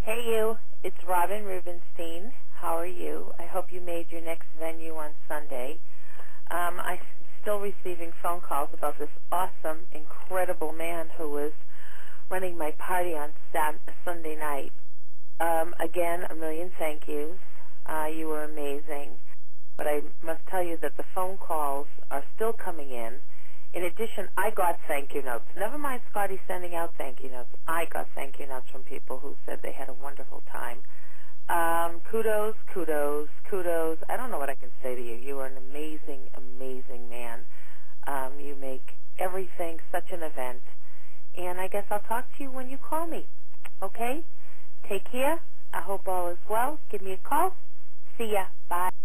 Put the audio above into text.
Hey you, it's Robin Rubenstein. How are you? I hope you made your next venue on Sunday. I'm still receiving phone calls about this awesome, incredible man who was running my party on Sunday night. Again, a million thank yous. You were amazing. But I must tell you that the phone calls are still coming in. In addition, I got thank you notes. Never mind Scotty sending out thank you notes. I got thank you notes from people who said they had a wonderful time. Kudos, kudos, kudos. I don't know what I can say to you. You are an amazing, amazing man. You make everything such an event. And I guess I'll talk to you when you call me. Okay? Take care. I hope all is well. Give me a call. See ya. Bye.